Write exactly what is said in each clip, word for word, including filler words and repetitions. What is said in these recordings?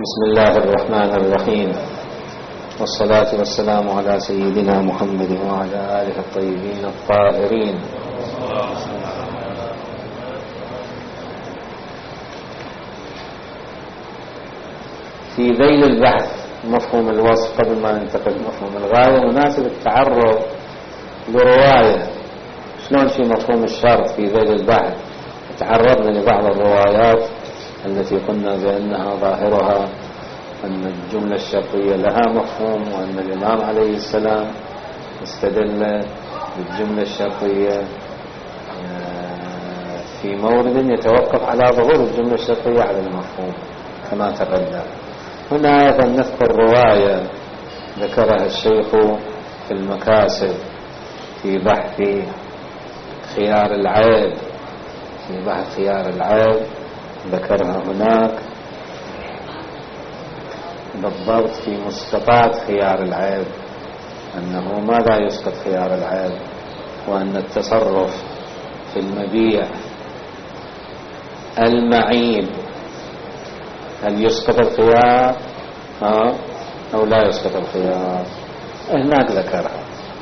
بسم الله الرحمن الرحيم، والصلاة والسلام على سيدنا محمد وعلى آله الطيبين الطاهرين. في ذيل البحث مفهوم الوصف قبل ما ننتقل مفهوم الغاية مناسب التعرض لرواية. شلون في مفهوم الشرط في ذيل البحث تعرضنا لبعض الروايات التي قلنا بأنها ظاهرها أن الجملة الشرطية لها مفهوم، وأن الإمام عليه السلام استدل بالجملة الشرطية في مورد يتوقف على ظهور الجملة الشرطية على المفهوم كما تقدم. هنا أيضا نذكر رواية ذكرها الشيخ في المكاسب في بحث خيار العيب، في بحث خيار العيب ذكرها هناك بالضبط في مسقطات خيار العيب، أنه ماذا يسقط خيار العيب، وأن التصرف في المبيع المعيب هل يسقط الخيار أو لا يسقط الخيار. هناك ذكرها.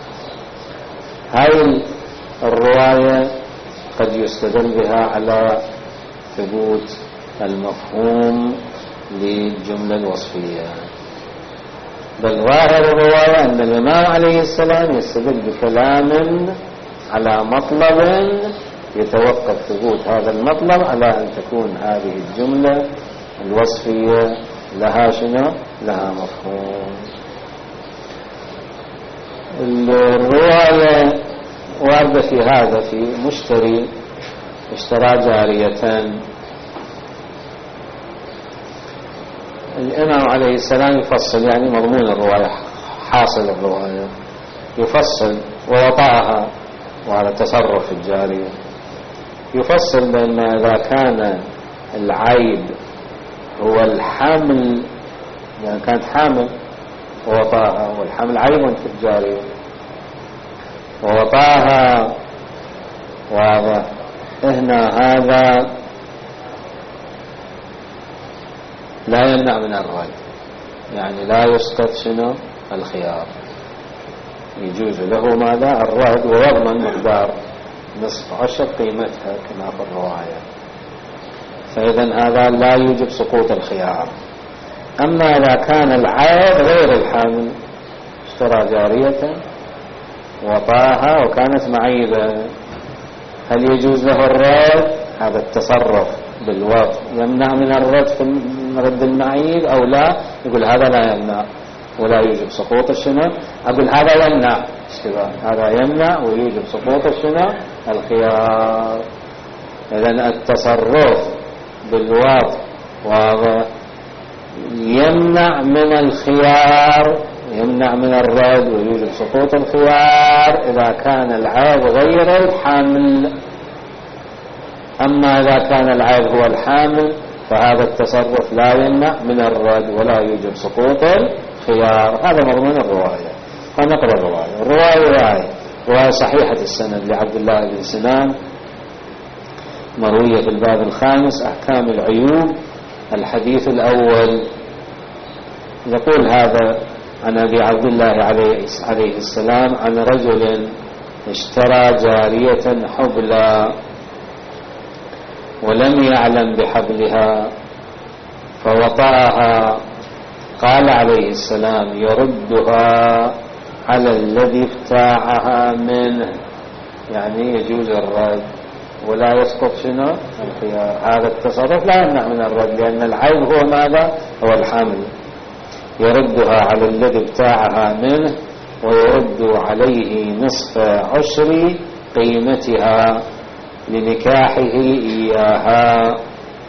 هاي الرواية قد يستدل بها على ثبوت المفهوم للجملة الوصفية، بل ظاهر الرواية أن الإمام عليه السلام يستدل بكلام على مطلب يتوقف ثبوت هذا المطلب على أن تكون هذه الجملة الوصفية لها شنو؟ لها مفهوم. الرواية واردة في هذا في مشتري اشترى جارية، الإمام عليه السلام يفصل، يعني مضمون الرواية حاصل الرواية يفصل ووطأها، وهذا تصرف الجارية يفصل بأن إذا كان العيب هو الحمل، يعني كانت حامل ووطأها والحمل عيب في الجارية ووطأها، واضح هنا هذا لا يمنع من الرد، يعني لا يسقط شنو الخيار، يجوز له ماذا الرد ويضمن مقدار نصف عشر قيمتها كما في الرواية. فإذا هذا لا يوجب سقوط الخيار. أما إذا كان العيب غير الحامل، اشترى جارية وطاها وكانت معيبة، هل يجوز له الرد؟ هذا التصرف بالوضع يمنع من الرد في رد المعيب أو لا؟ يقول هذا لا يمنع ولا يوجب سقوط الشنو. أقول هذا يمنع اشتباه، هذا يمنع ويوجب سقوط الشنو الخيار. إذن التصرف بالوضع واضح يمنع من الخيار، يمنع من الرد ويوجب سقوط الخيار إذا كان العيب غير الحامل. أما إذا كان العيب هو الحامل فهذا التصرف لا يمنع من الرد ولا يوجب سقوط الخيار. هذا مضمون الرواية. فنقرأ الرواية. الرواية هاي رواية صحيحة السند لعبد الله بن سنان، مروية في الباب الخامس أحكام العيوب. الحديث الأول يقول هذا عن أبي عبد الله عليه السلام عن رجل اشترى جارية حبلى ولم يعلم بحبلها فوطأها، قال عليه السلام يردها على الذي ابتاعها منه، يعني يجوز الرد ولا يسقط شنو الخيار. هذا التصرف لا يمنع من الرد لأن العيب هو ماذا؟ هو الحمل. يردها على الذي ابتاعها منه ويرد عليه نصف عشر قيمتها لنكاحه إياها.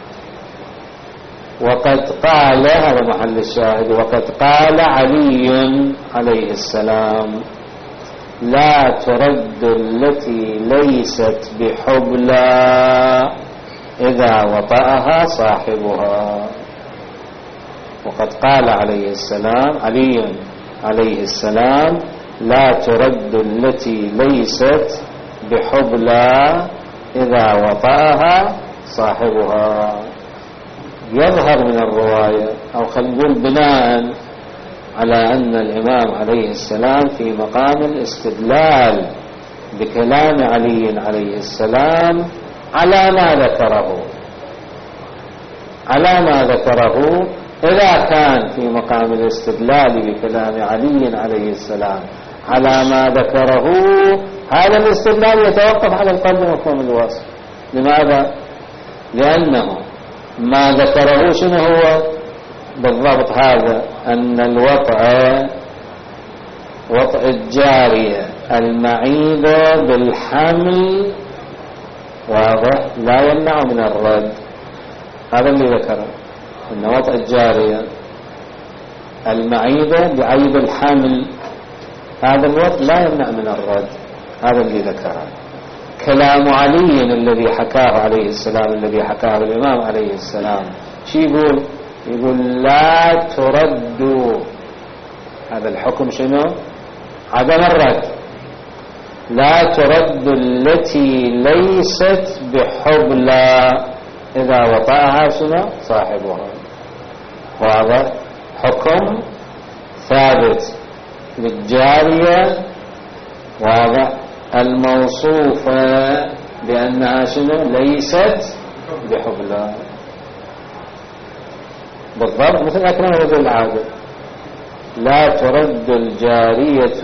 وقد قال، هذا محل الشاهد، وقد قال علي عليه السلام لا ترد التي ليست بحبلى إذا وطأها صاحبها. وقد قال عليه السلام علي عليه السلام لا ترد التي ليست بحبلى إذا وطأها صاحبها. يظهر من الرواية، أو خلينا نقول بناء على أن الإمام عليه السلام في مقام الاستدلال بكلام علي عليه السلام على ما ذكره على ما ذكره إذا كان في مقام الاستدلال بكلام علي عليه السلام على ما ذكره، هذا الاستدلال يتوقف على القول بمفهوم الوصف. لماذا؟ لأنه ما ذكره شنو هو بالضبط؟ هذا أن الوطأ وطأ الجارية المعيدة بالحمل واضح لا يمنع من الرد. هذا اللي ذكره، أن وطأ الجارية المعيدة بعيب الحمل هذا الوطأ لا يمنع من الرد. هذا اللي ذكره. كلام علي الذي حكاه عليه السلام الذي حكاه الإمام عليه السلام شو يقول؟ يقول لا ترد. هذا الحكم شنو؟ عدم الرد. لا ترد التي ليست بحبلى إذا وطأها شنو؟ صاحبها. وهذا حكم ثابت للجارية واضح الموصوفة بأنها شنو؟ ليست بحبلى. بالضبط مثل أكرم رجل العادة. لا ترد الجارية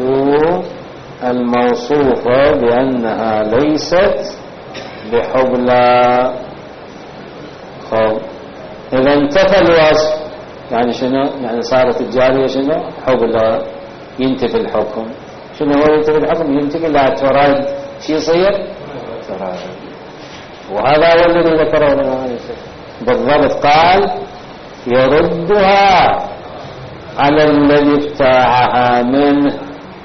الموصوفة بأنها ليست بحبلى. خب إذا انتفى الوصف يعني شنو؟ يعني صارت الجارية شنو؟ حبلى. ينتفي الحكم. شنو هو ينتفي الحكم؟ ينتفي لا ترد. شو يصير؟ ترد. وهذا هو الذي ذكره الإمام بالضبط. قال يردها على الذي ابتاعها منه.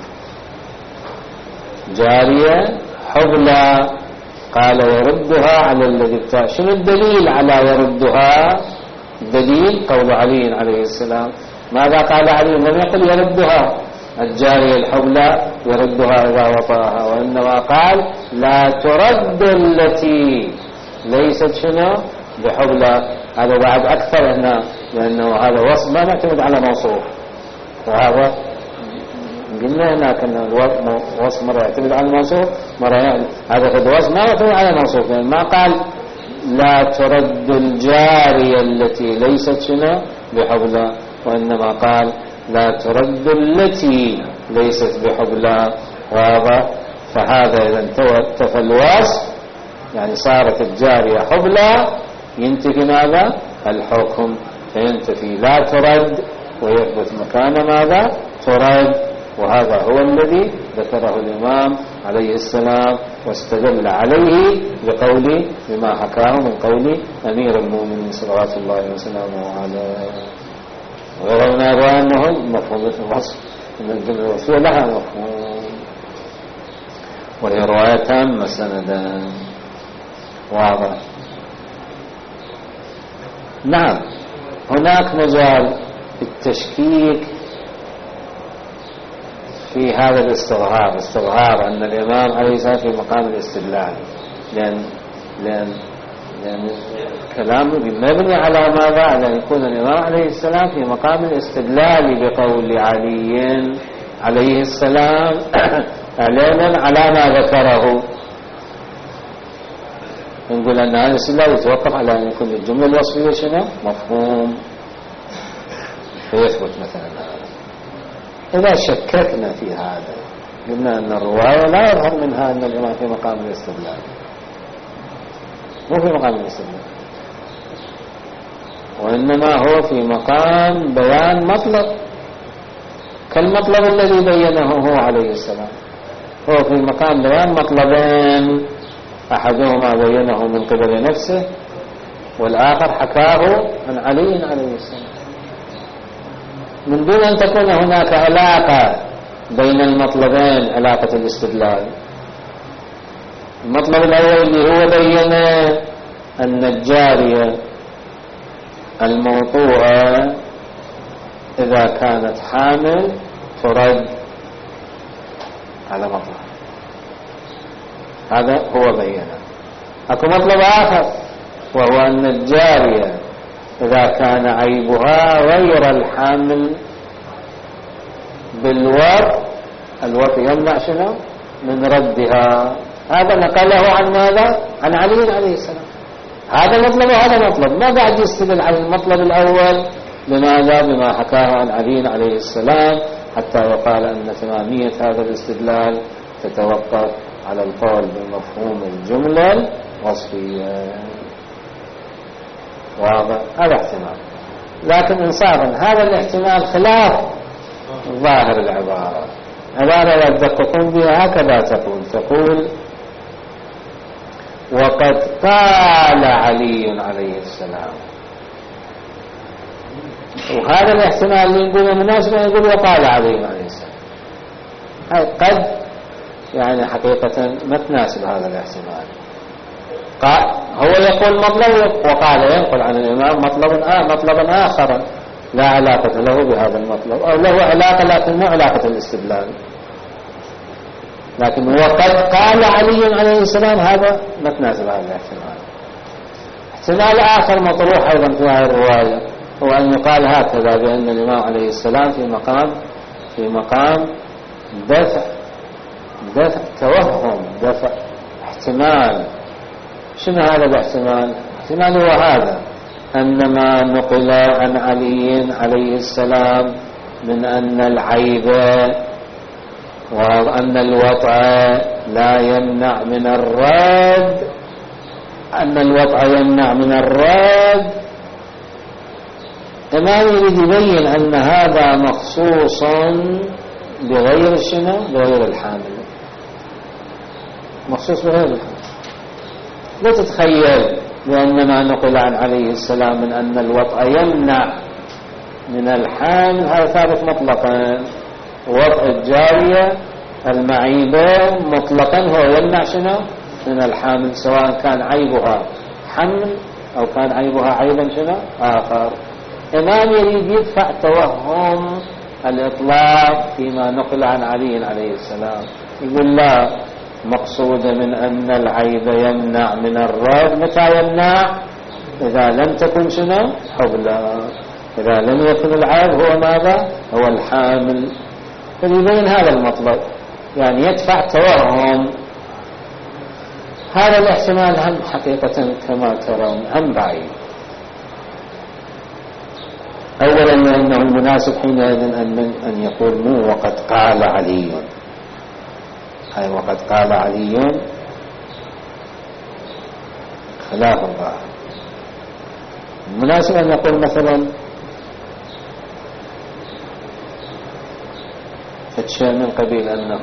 جارية حبلى قال يردها على الذي ابتاع. شنو الدليل على يردها؟ الدليل قول علي عليه السلام. ماذا قال علي؟ لم يقل يردها الجارية الحبلى يردها إذا وطاها، وإنما قال لا ترد التي ليست شنو؟ بحبلى. هذا بعد أكثر هنا، لأنه هذا وصف ما نعتمد على موصوف. وهذا قلنا هناك أن الوصف مرة يعتمد على الموصوف مرة يعني هذا قد وصف ما يعتمد على الموصوف. يعني ما قال لا ترد الجارية التي ليست شنو؟ بحبلى، وإنما قال لا ترد التي ليست بحبلى. واضح؟ فهذا إذا انتفى الوصف يعني صارت الجارية حبلى ينتفي ماذا؟ الحكم. فينتفي لا ترد ويثبت مكان ماذا؟ ترد. وهذا هو الذي ذكره الإمام عليه السلام واستدل عليه بقول بما حكاه من قول أمير المؤمنين صلوات الله وسلامه عليه. وغيرنا بأنه مفهوم الوصف من الجملة الوصفية لها مفهوم، وهي رواية تامة سندا. واضح؟ نعم. هناك مجال التشكيك في هذا الاستظهار استظهار أن الإمام عليه السلام في مقام الاستدلال، لأن لأن لأن كلامه مبني على ماذا؟ على أن يكون الإمام عليه السلام في مقام الاستدلال بقول علي عليه السلام إعلانا على ما ذكره. نقول أن هذا الاستدلال يتوقف على أن يكون الجملة الوصفية شنو؟ مفهوم، فيثبت مثلا هذا. إذا شككنا في هذا قلنا أن الرواية لا يظهر منها أن الإمام في مقام الاستدلال، مو في مقام الاستدلال، وإنما هو في مقام بيان مطلب كالمطلب الذي بينه هو عليه السلام. هو في مقام بيان مطلبين، أحدهما بينه من قبل نفسه والآخر حكاه عن علي عليه السلام، من دون أن تكون هناك علاقة بين المطلبين، علاقة الاستدلال. المطلب الأول اللي هو بين أن الجارية الموطوءة إذا كانت حامل ترد، هذا مطلب، هذا هو بينه. أكو مطلب آخر وهو أن الجارية إذا كان عيبها غير الحامل بالوط، الوط يمنع شنو من ردها. هذا نقله عن ماذا؟ عن علي عليه السلام. هذا مطلب وهذا مطلب، ما بعد يستدل على المطلب الأول. لماذا؟ بما حكاه عن علي عليه السلام، حتى يقال أن تمامية هذا الاستدلال تتوقف على القول بمفهوم الجملة الوصفية. واضح؟ هذا احتمال، لكن انصافا هذا الاحتمال خلاف ظاهر العبارة. العبارة لا تدققون بها هكذا تقول تقول وقد قال علي عليه السلام، وهذا الاحتمال اللي نقوله مناسب يقول وقال علي عليه السلام. هاي قد يعني حقيقة ما تناسب هذا الاحتمال. قال هو يقول مطلب وقال ينقل عن الإمام مطلب آه مطلبا آخر لا علاقة له بهذا المطلب، أو له علاقة لكن مو علاقة الاستدلال. لكن وقد قال علي عليه السلام هذا ما تناسب هذا الاحتمال. احتمال آخر مطروح أيضا في هذه الرواية هو أن يقال هكذا بأن الإمام عليه السلام في مقام في مقام دفع دفع توهم، دفع احتمال. شنو هذا الاحتمال؟ احتمال هو هذا، أن ما نقل عن علي عليه السلام من أن العيب وأن الوضع لا يمنع من الرد، أن الوضع يمنع من الرد. الإمام يريد يبين أن هذا مخصوص بغير شنو؟ بغير الحامل، مخصوص بغير الحامل. لا تتخيل بأن ما نقل عن عليه السلام من أن الوضع يمنع من الحامل هذا ثابت مطلقا. وضع الجارية المعيبة مطلقا هو يمنع شنو؟ من الحامل، سواء كان عيبها حمل أو كان عيبها عيبا شنو؟ آخر. إمام يريد يدفع توهم الإطلاق فيما نقل عن علي عليه السلام، يقول لا، مقصود من أن العيب يمنع من الرد. متى يمنع؟ إذا لم تكن شنو؟ حبلا. إذا لم يكن العيب هو ماذا؟ هو الحامل. فيبين هذا المطلب، يعني يدفع توهم. هذا الاحتمال هم حقيقة كما ترون هم بعيد. أولا لأنه المناسب حينئذ أن أن يقول مو وقد قال علي، أي وقد قال علي خلاف الظاهر. المناسب أن يقول مثلا فتشيء من قبيل أنه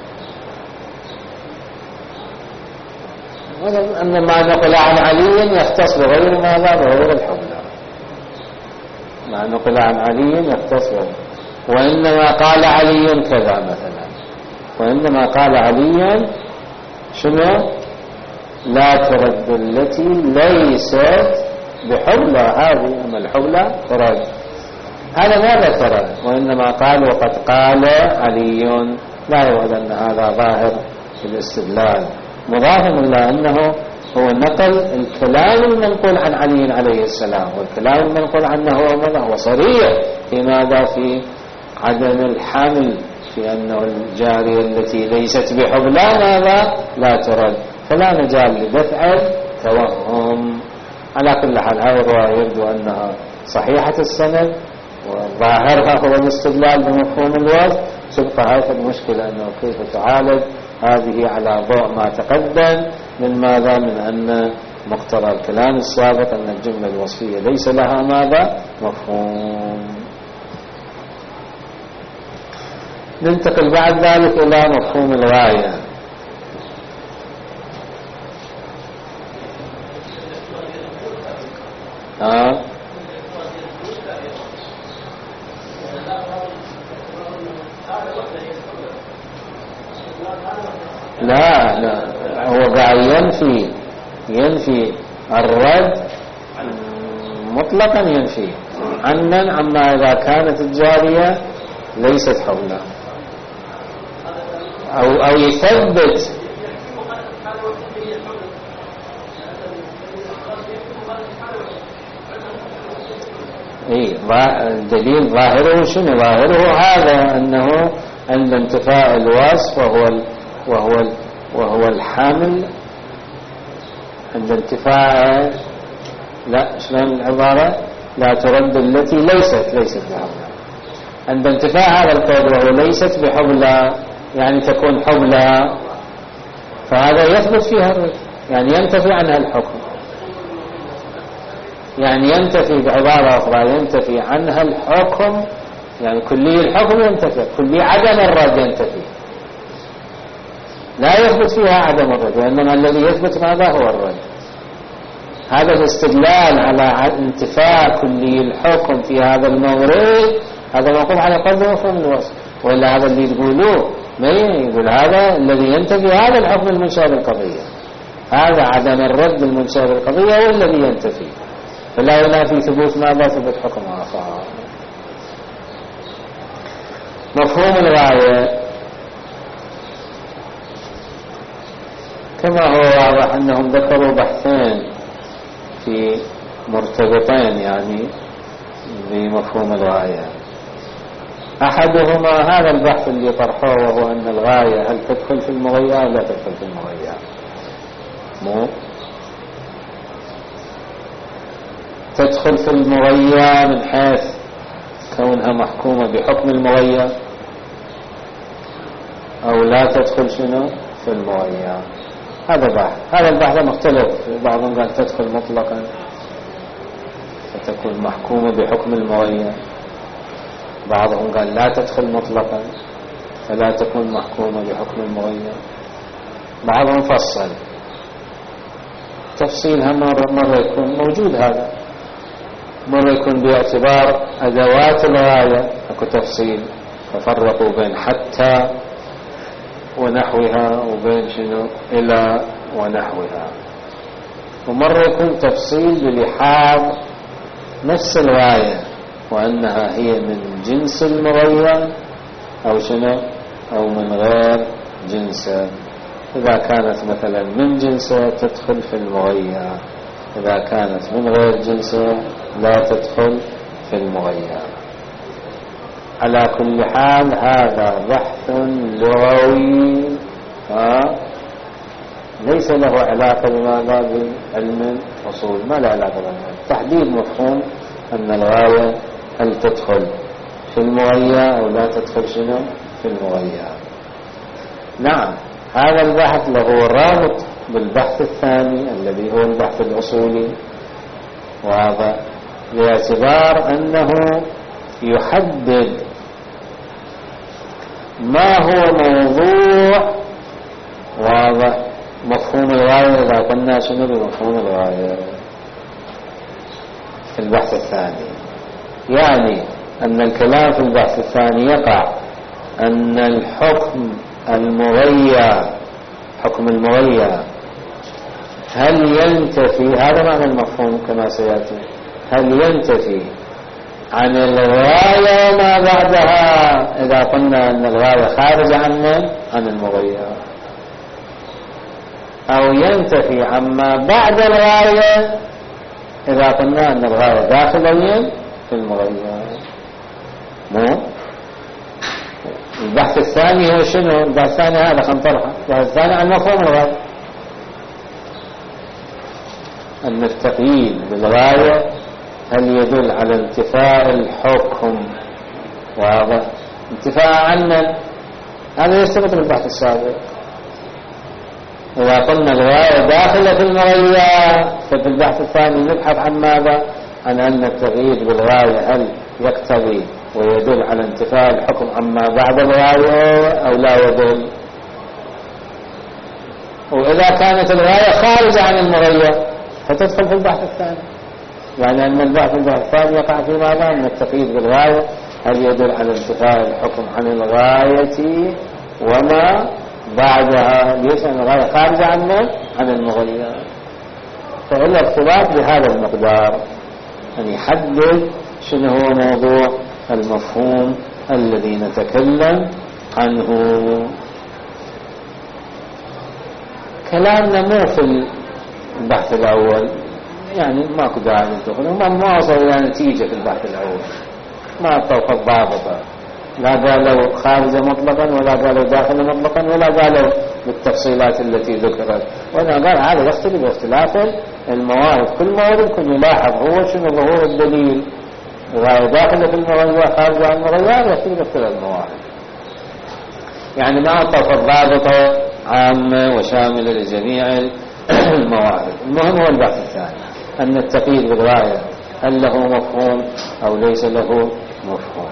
أن ما نقل عن علي يختص بغير ماذا؟ بغير الحبلى. ما نقل عن علي يختص بغير، وإنما قال علي كذا مثلا، وإنما قال علي شنو؟ لا ترد التي ليست بحبلى، هذه أما الحبلى ترد. هذا ماذا ترد؟ وإنما قال وقد قال علي، لا يوجد أن هذا ظاهر في الاستدلال، مضاف إلى أنه هو نقل الكلام المنقول عن علي عليه السلام، والكلام المنقول عنه هو ماذا؟ هو صريح في ماذا؟ في عدم الحمل، في أنه الجارية التي ليست بحبلى ماذا؟ لا ترد. فلا مجال لدفع توهم. على كل حال هذه الرواية يبدو أنها صحيحة السند وظاهرها هو الاستدلال بمفهوم الوصف. تبقى هذه المشكلة أنه كيف تعالج هذه على ضوء ما تقدم من ماذا؟ من أن مقتضى الكلام السابق أن الجملة الوصفية ليس لها ماذا؟ مفهوم. ننتقل بعد ذلك إلى مفهوم الغاية. ها؟ لا لا، هو قاعد ينفي ينفي الرد مطلقا، ينفي عنا عما إذا كانت الجارية ليست حوله، أو أو يثبت. اي الدليل ظاهره شنو؟ ظاهره هذا أنه عند انتفاء الوصف وهو ال وهو ال وهو الحمل عند انتفاء، لا شلون العبارة؟ لا ترد التي ليست ليست بحبلى. عند انتفاء هذا القيد وهو ليست بحبلى يعني تكون حبلى، فهذا يثبت فيها الرد، يعني ينتفي عنها الحكم، يعني ينتفي بعبارة أخرى ينتفي عنها الحكم، يعني كلي الحكم ينتفي، كلي عدم الرد ينتفي، لا يثبت فيها عدم الرد، وإنما الذي يثبت ماذا هو الرد. هذا الاستدلال على انتفاء كلي الحكم في هذا المورد هذا موقوف على قدر مفهوم الوصف، وإلا هذا اللي تقولوه ما يقول هذا الذي ينتفي هذا الحكم المنشأ بالقضية، هذا عدم الرد المنشأ بالقضية هو الذي ينتفي، فلا ينافي ثبوت ماذا؟ ثبوت حكم آخر. مفهوم الغاية كما هو واضح أنهم ذكروا بحثين في مرتبطين يعني بمفهوم الغاية. أحدهما هذا البحث اللي طرحوه وهو أن الغاية هل تدخل في المغية أو لا تدخل في المغية. مو تدخل في المغية من حيث كونها محكومة بحكم المغية أو لا تدخل شنو في المغية. هذا بحث، هذا البحث مختلف، بعضهم قال تدخل مطلقا فتكون محكومة بحكم المغية، بعضهم قال لا تدخل مطلقا فلا تكون محكومة بحكم المغية، بعضهم فصل تفصيلها مرة, مرة يكون موجود، هذا مرة يكون باعتبار أدوات الغاية أكو تفصيل، ففرقوا بين حتى ونحوها وبين شنو إلى ونحوها، ومرة يكون تفصيل بلحاظ نفس الغاية وأنها هي من جنس المغير أو شنو أو من غير جنسه. إذا كانت مثلا من جنسه تدخل في المغير، إذا كانت من غير جنسه لا تدخل في المغير. على كل حال هذا بحث لغوي ها ليس له علاقة بماذا بعلم الأصول، ما له علاقة بالعلم. تحديد مفهوم أن الغاية هل تدخل في المغير أو لا تدخل شنو في المغير. نعم هذا البحث له رابط بالبحث الثاني الذي هو البحث الأصولي، وهذا باعتبار أنه يحدد ما هو موضوع واضح مفهوم الغاية. إذا قلنا شنو بمفهوم الغاية في البحث الثاني، يعني أن الكلام في البحث الثاني يقع أن الحكم المغير حكم المغير هل ينتفي، هذا معنى المفهوم كما سيأتي، هل ينتفي عن الغاية وما بعدها. إذا قلنا أن الغاية خارج عن من؟ عن المغير، أو ينتفي عما بعد الغاية إذا قلنا أن الغاية داخليا في المغير. مو البحث الثاني هو شنو؟ البحث الثاني هذا خنطرحة، البحث الثاني عن مفهوم الغاية، أن التقييد بالغاية هل يدل على انتفاء الحكم، واضح انتفاء عنا، هذا يستمر بالبحث السابق. إذا قلنا الغاية داخلة في المغير ففي البحث الثاني نبحث عن ماذا؟ عن أن التقييد بالغاية هل يقتضي ويدل على انتفاء الحكم عما بعد الغاية أو لا يدل. وإذا كانت الغاية خارجة عن المغير فتدخل في البحث الثاني، يعني أن البحث البحث الثاني يقع في ماذا؟ أن التقييد بالغاية هل يدل على انتفاء الحكم عن الغاية وما بعدها. ليش؟ أن الغاية خارجة عن عن المغير، فإلا ارتباط بهذا المقدار أن يحدد شنو هو موضوع المفهوم الذي نتكلم عنه. كلامنا مو في البحث الأول، يعني ماكو داعي للدخول، هم ما وصلوا إلى نتيجة في البحث الأول، ما اتفقوا ضابطة، لا قالوا خارجة مطلقا ولا قالوا داخل مطلقا ولا قالوا بالتفصيلات التي ذكرت، وأنا قال هذا يختلف باختلاف الموارد، كل مورد يكون يلاحظ هو شنو ظهور الدليل، وهذا داخل في المرجع خارج عن المرجع يختلف باختلاف الموارد. يعني ما اتفق ضابطة عامة وشاملة لجميع الموارد. المهم هو البحث الثاني، أن التقييد بالغاية هل له مفهوم أو ليس له مفهوم.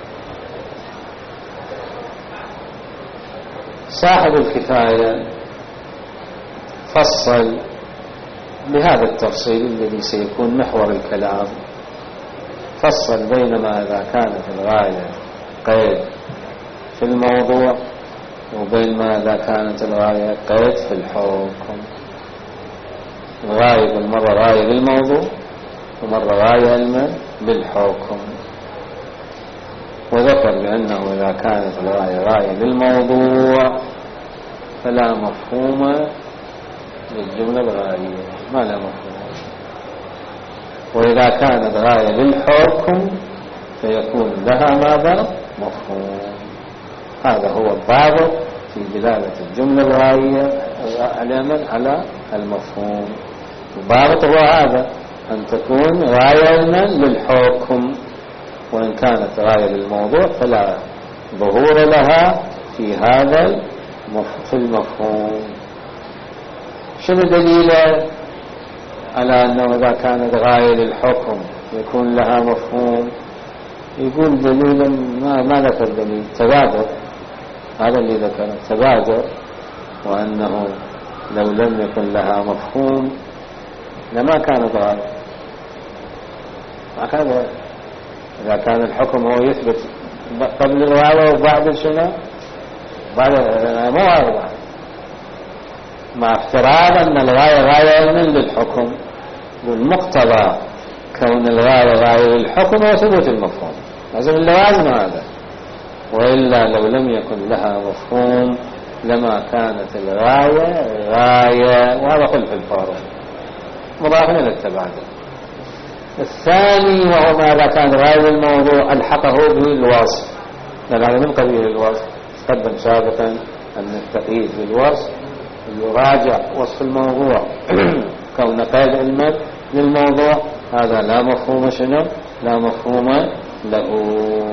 صاحب الكفاية فصل بهذا التفصيل الذي سيكون محور الكلام، فصل بينما إذا كانت الغاية قيد في الموضوع وبينما إذا كانت الغاية قيد في الحكم. الغاية بالمرة غاية بالموضوع ومرة غاية علما بالحكم، وذكر بأنه إذا كانت الغاية غاية بالموضوع فلا مفهوم للجملة الغائية، ما لا مفهوم، وإذا كانت غاية بالحكم فيكون لها ماذا؟ مفهوم. هذا هو الضابط في دلالة الجملة الغائية على المفهوم. الضابط هو هذا، أن تكون غاية علما للحكم، وإن كانت غاية للموضوع فلا ظهور لها في هذا في المفهوم. شنو دليله على أنه إذا كانت غاية للحكم يكون لها مفهوم؟ يقول دليلا ما, ما ذكر دليل، تبادر، هذا اللي ذكره تبادر، وأنه لو لم يكن لها مفهوم لما كانت غاية. هكذا إذا كان الحكم هو يثبت قبل الغاية وبعد شنو؟ بعد مو غاية، مع افتراض أن الغاية غاية علما للحكم، والمقتضى كون الغاية غاية للحكم هو ثبوت المفهوم، لازم اللوازم هذا، وإلا لو لم يكن لها مفهوم لما كانت الغاية غاية، وهذا خلف الفارغ مضاف إلى التبادل. الثاني وهو ماذا كان غاية الموضوع ألحقه بالوصف، لأن هذا من قبيل الوصف، قدم سابقا أن التقييد بالوصف يراجع وصف الموضوع كون قيد علما للموضوع، هذا لا مفهوم شنو؟ لا مفهوم له.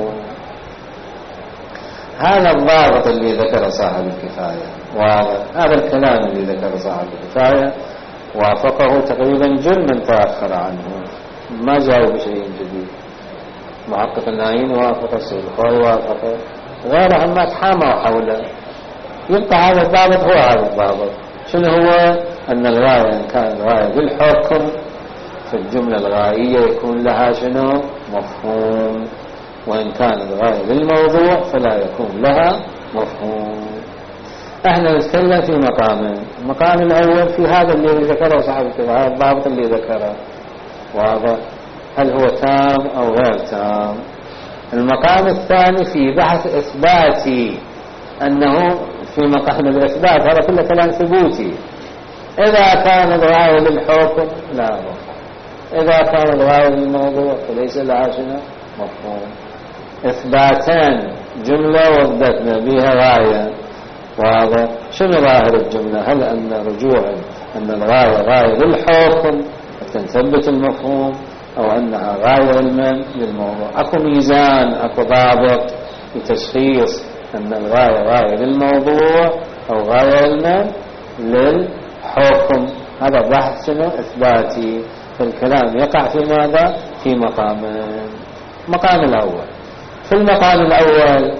هذا الضابط اللي ذكر صاحب الكفاية، وهذا الكلام اللي ذكر صاحب الكفاية وافقه تقريبا جل من تأخر عنه، ما جاءوا بشيء جديد. محقق الناين وافق، السيد الخوي وافق، غيرهم ما تحاموا حوله. يبقى هذا الضابط هو هذا الضابط. شنو هو؟ أن الغاية إن كان الغاية بالحكم في الجملة الغائية يكون لها شنو؟ مفهوم، وإن كان الغاية بالموضوع فلا يكون لها مفهوم. احنا نتكلم في مقامين، المقام الأول في هذا اللي ذكره صاحب الكفاية، هذا الضابط اللي ذكره واضح، هل هو تام أو غير تام. المقام الثاني في بحث إثباتي، أنه في مقام الإثبات هذا كله كلام ثبوتي. إذا كان الغاية للحكم لا مفهوم، إذا كان الغاية للموضوع فليس لها شنو؟ مفهوم. إثباتان، جملة وضدتنا بها غاية، وهذا شنو ظاهر الجملة؟ هل أن رجوعا أن الغاية غاية للحكم تثبت المفهوم، أو أنها غاية علما للموضوع؟ أكو ميزان، أكو ضابط لتشخيص أن الغاية غاية للموضوع أو غاية علما للحكم. هذا بحث شنو؟ إثباتي. فالكلام يقع في ماذا؟ في مقامين. المقام الأول، في المقام الأول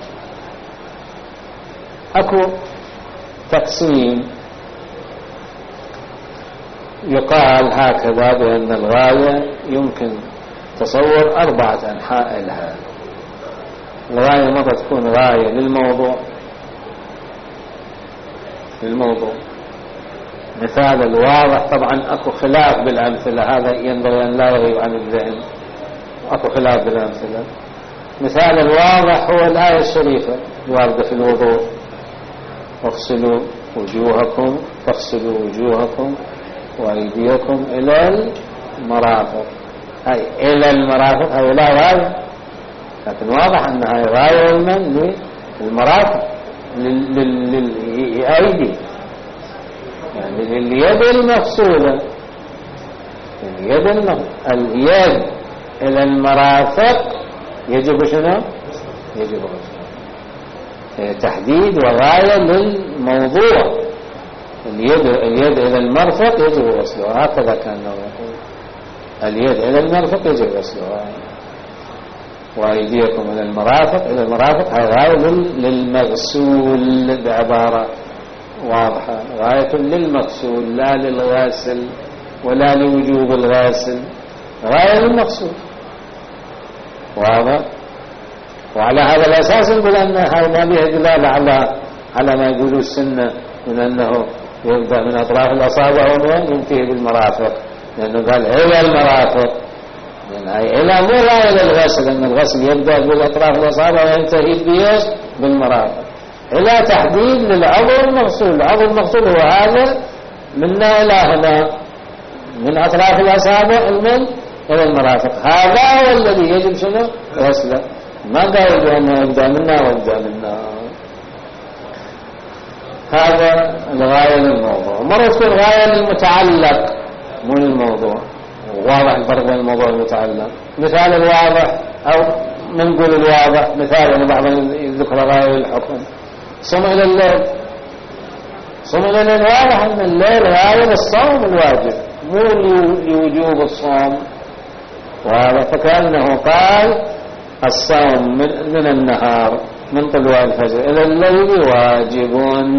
أكو تقسيم يقال هكذا بأن الغاية يمكن تصور أربعة أنحاء لها. الغاية مرة تكون غاية للموضوع للموضوع مثال الواضح، طبعا أكو خلاف بالأمثلة، هذا ينبغي أن لا يغيب عن الذهن، أكو خلاف بالأمثلة. مثال الواضح هو الآية الشريفة الواردة في الوضوء، اغسلوا وجوهكم فاغسلوا وجوهكم وأيديكم إلى المرافق، هاي إلى المرافق هاي لا غاية، لكن واضح أن هاي غاية علما للمرافق للأيدي، يعني لليد المقصودة، اليد اليد إلى المرافق يجب شنو؟ يجب غسله، تحديد وغاية للموضوع. اليد اليد إلى المرفق يجب غسله، هكذا كان يقول اليد إلى المرفق يجب غسله، وأيديكم إلى المرافق. إلى المرافق هي غاية للمغسول بعبارة واضحة، غاية للمغسول لا للغاسل ولا لوجوب الغاسل، غاية للمغسول. واضح؟ وعلى هذا الأساس نقول أن هذا ما به دلالة على على ما يقولوا السنة من أنه يبدأ من أطراف الأصابع ومن ينتهي بالمرافق، لأنه قال إلى المرافق، لأن هي إلى مو غاية للغسل، لأن الغسل يبدأ بالأطراف الأصابع وينتهي بيش بالمرافق، إلى تحديد للعضو المغسول. العضو المغسول هو هذا منا إلى هنا، من أطراف الأصابع المن إلى المرافق، هذا هو الذي يجب شنو؟ غسله. ما قال بأنه يبدأ منا ويبدأ منا، هذا الغاية للموضوع. مرة تكون غاية للمتعلق مو للموضوع، واضح الفرق بين الموضوع والمتعلق. مثال الواضح أو منقول الواضح، مثال أن بعض يذكر غاية للحكم، صم إلى الليل، صم إلى الليل واضح أن الليل غاية للصوم الواجب مو لوجوب الصوم، واضح. فكأنه قال الصوم من النهار من طلوع الفجر إلى الليل واجب،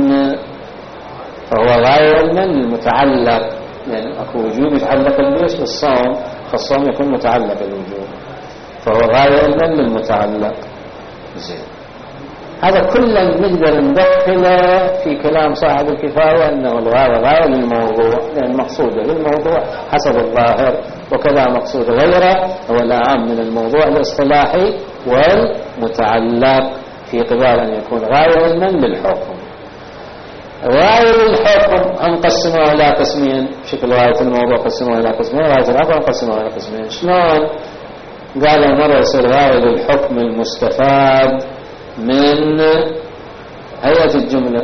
فهو غاية للمتعلق، يعني أكو وجوب يتعلق البيش بالصوم، فالصوم يكون متعلق الوجوب، فهو غاية للمتعلق. زين، هذا كله نقدر ندخله في كلام صاحب الكفاية أنه الغاية غاية للموضوع، لأن مقصوده للموضوع حسب الظاهر، وكذا مقصود غيره هو الأعم من الموضوع الاصطلاحي والمتعلق، في قبال أن يكون غاية علما للحكم. غاية للحكم انقسمها إلى قسمين، بشكل غاية الموضوع قسمها إلى قسمين، غاية الحكم انقسمها إلى قسمين. شلون؟ قال مرة يصير غاية للحكم المستفاد من هيئة الجملة،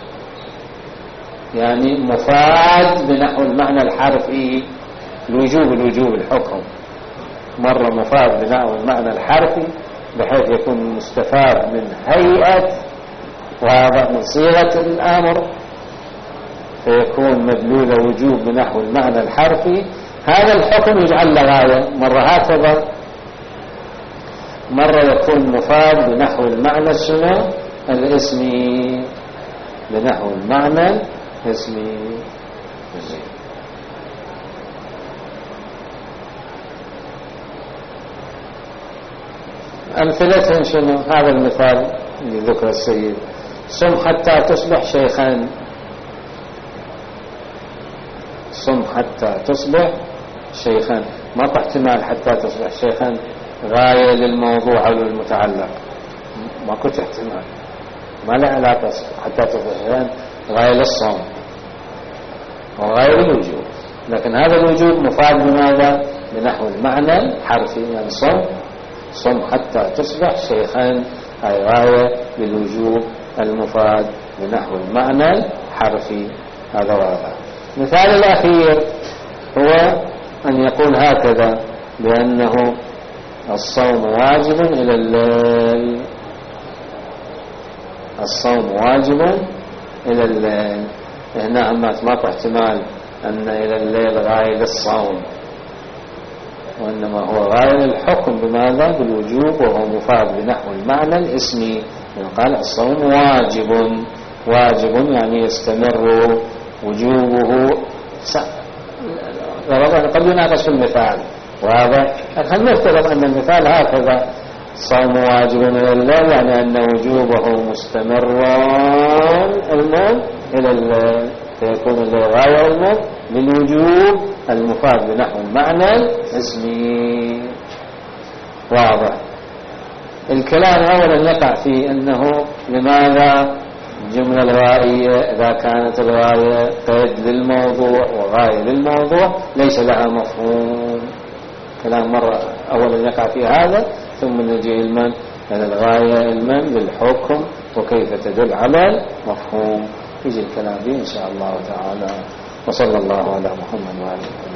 يعني مفاد بنحو المعنى الحرفي، الوجوب الوجوب الحكم، مرة مفاد بنحو المعنى الحرفي بحيث يكون مستفاد من هيئة واضح من صيغة الأمر، فيكون مدلول وجوب بنحو المعنى الحرفي. هذا الحكم يجعل له غاية، مرة هكذا، مرة يكون مفاد بنحو المعنى الشنو الاسمي، بنحو المعنى الاسمي. أمثلتهم شنو؟ هذا المثال اللي ذكر السيد، صم حتى تصبح شيخا، صم حتى تصبح شيخا، ما احتمال حتى تصبح شيخا غاية للموضوع أو للمتعلق، ما كنت احتمال، ما له علاقة حتى تصبح شيخا غاية للصوم وغاية للوجوب، لكن هذا الوجوب مفاد بماذا؟ بنحو المعنى الحرفي، يعني صم صم حتى تصبح شيخا، هاي غاية للوجوب المفاد بنحو المعنى الحرفي، هذا واضح. مثال الأخير هو أن يقول هكذا بأنه الصوم واجب إلى الليل، الصوم واجب إلى الليل، هنا أما ما احتمال أن إلى الليل غاية للصوم، وإنما هو غاية للحكم بماذا؟ بالوجوب، وهو مفاد بنحو المعنى الاسمي، يعني قال الصوم واجب، واجب يعني يستمر وجوبه، قد يناقش في المثال، وهذا خلينا نفترض أن المثال هكذا، الصوم واجب إلى الليل يعني أن وجوبه مستمر إلى الليل، فيكون الغاية علما للوجوب المفاد بنحو المعنى الاسمي. واضح. الكلام أولا يقع في أنه لماذا الجملة الغائية إذا كانت الغاية قيد للموضوع وغاية للموضوع ليس لها مفهوم. كلام مرة أولا يقع في هذا، ثم نجي المن إلى الغاية، المن للحكم وكيف تدل على المفهوم، يجي الكلام به إن شاء الله تعالى. وصلى الله على محمد وآله.